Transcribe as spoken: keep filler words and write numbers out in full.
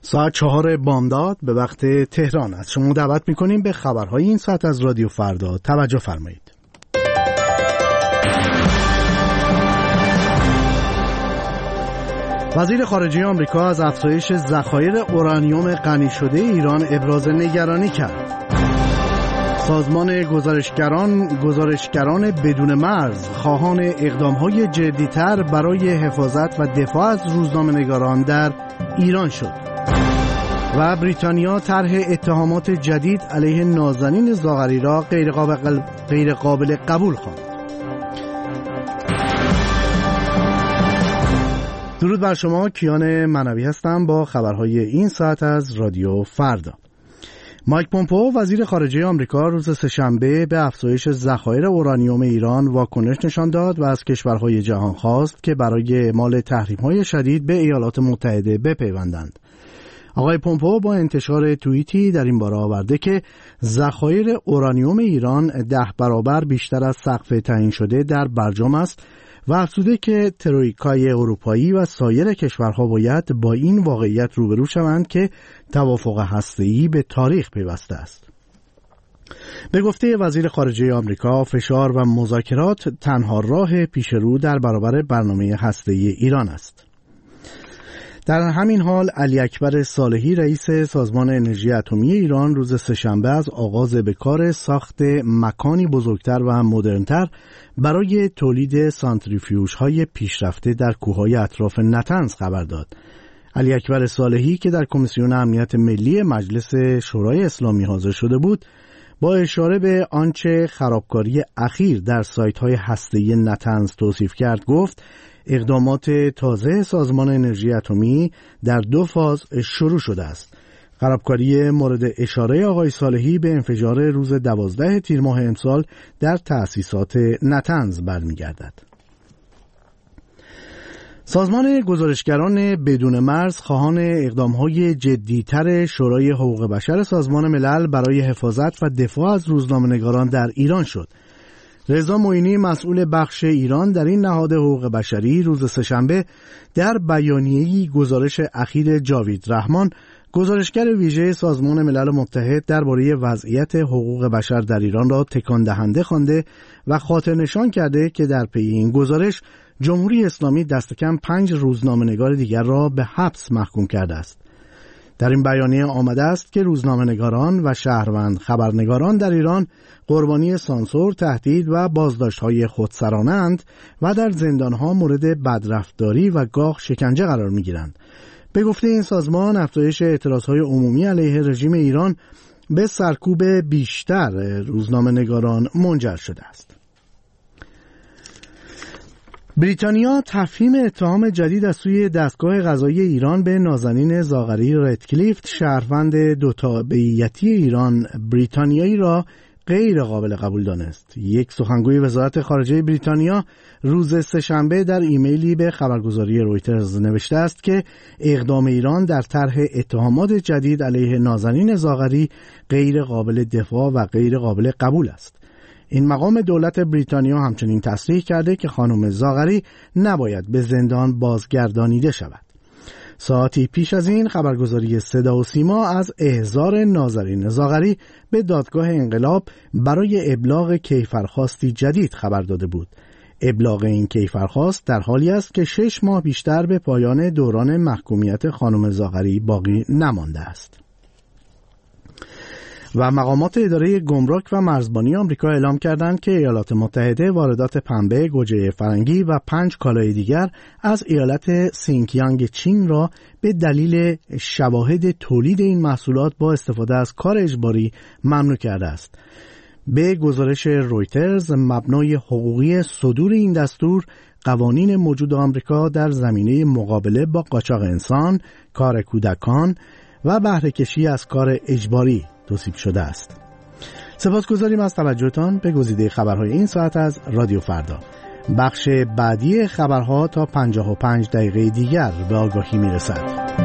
ساعت چهار بامداد به وقت تهران است. شما دعوت می‌کنیم به خبرهای این ساعت از رادیو فردا توجه فرمایید. وزیر خارجه آمریکا از افزایش ذخایر اورانیوم غنی شده ایران ابراز نگرانی کرد. سازمان گزارشگران گزارشگران بدون مرز خواهان اقدام‌های جدی‌تر برای حفاظت و دفاع از روزنامه‌نگاران در ایران شد. و بریتانیا طرح اتهامات جدید علیه نازنین زاغری را غیر قابل, غیر قابل قبول خواند. درود بر شما، کیان منوی هستم با خبرهای این ساعت از رادیو فردا. مایک پومپئو وزیر خارجه آمریکا روز سه‌شنبه به افزایش ذخایر اورانیوم ایران واکنش نشان داد و از کشورهای جهان خواست که برای اعمال تحریم‌های شدید به ایالات متحده بپیوندند. آقای پومپئو با انتشار توییتی در این باره آورده که ذخایر اورانیوم ایران ده برابر بیشتر از سقف تعیین شده در برجام است و افزوده که ترویکای اروپایی و سایر کشورها باید با این واقعیت روبرو شوند که توافق هسته‌ای به تاریخ پیوسته است. به گفته وزیر خارجه آمریکا، فشار و مذاکرات تنها راه پیشرو در برابر برنامه هسته‌ای ایران است. در همین حال علی اکبر صالحی رئیس سازمان انرژی اتمی ایران روز سه‌شنبه از آغاز به کار ساخت مکانی بزرگتر و مدرنتر برای تولید سانتریفیوژهای پیشرفته در کوههای اطراف نطنز خبر داد. علی اکبر صالحی که در کمیسیون امنیت ملی مجلس شورای اسلامی حاضر شده بود، با اشاره به آنچه خرابکاری اخیر در سایت‌های هسته‌ای نطنز توصیف کرد، گفت اقدامات تازه سازمان انرژی اتمی در دو فاز شروع شده است. خرابکاری مورد اشاره آقای صالحی به انفجار روز دوازده تیر ماه امسال در تأسیسات نطنز برمیگردد. سازمان گزارشگران بدون مرز خواهان اقدام‌های جدی‌تر شورای حقوق بشر سازمان ملل برای حفاظت و دفاع از روزنامه‌نگاران در ایران شد. رضا معینی مسئول بخش ایران در این نهاد حقوق بشری روز سه‌شنبه در بیانیه‌ای گزارش اخیر جاوید رحمان، گزارشگر ویژه سازمان ملل متحد درباره وضعیت حقوق بشر در ایران را تکان دهنده خوانده و خاطر نشان کرده که در پی این گزارش جمهوری اسلامی دست کم پنج روزنامه‌نگار دیگر را به حبس محکوم کرده است. در این بیانیه آمده است که روزنامه‌نگاران و شهروند خبرنگاران در ایران قربانی سانسور، تهدید و بازداشت‌های خودسرانه‌اند و در زندان‌ها مورد بدرفتاری و گاه شکنجه قرار می‌گیرند. به گفته این سازمان، افزایش اعتراض‌های عمومی علیه رژیم ایران به سرکوب بیشتر روزنامه‌نگاران منجر شده است. بریتانیا تفهیم اتهام جدید از سوی دستگاه قضایی ایران به نازنین زاغری ردکلیف، شهروند دو تابعیتی ایران بریتانیایی را غیر قابل قبول دانست. یک سخنگوی وزارت خارجه بریتانیا روز سه‌شنبه در ایمیلی به خبرگزاری رویترز نوشته است که اقدام ایران در طرح اتهامات جدید علیه نازنین زاغری غیر قابل دفاع و غیر قابل قبول است. این مقام دولت بریتانیا همچنین تصریح کرده که خانم زاغری نباید به زندان بازگردانیده شود. ساعتی پیش از این خبرگزاری صدا و سیما از احضار نازنین زاغری به دادگاه انقلاب برای ابلاغ کیفرخواستی جدید خبر داده بود. ابلاغ این کیفرخواست در حالی است که شش ماه بیشتر به پایان دوران محکومیت خانم زاغری باقی نمانده است. و مقامات اداره گمرک و مرزبانی آمریکا اعلام کردند که ایالات متحده واردات پنبه، گوجه فرنگی و پنج کالای دیگر از ایالت سینکیانگ چین را به دلیل شواهد تولید این محصولات با استفاده از کار اجباری ممنوع کرده است. به گزارش رویترز، مبنای حقوقی صدور این دستور قوانین موجود آمریکا در زمینه مقابله با قاچاق انسان، کار کودکان و بهره کشی از کار اجباری توصیف شده است. سپاسگزاریم از توجهتان به گزیده خبرهای این ساعت از رادیو فردا. بخش بعدی خبرها تا پنجاه و پنج دقیقه دیگر به آگاهی میرسد.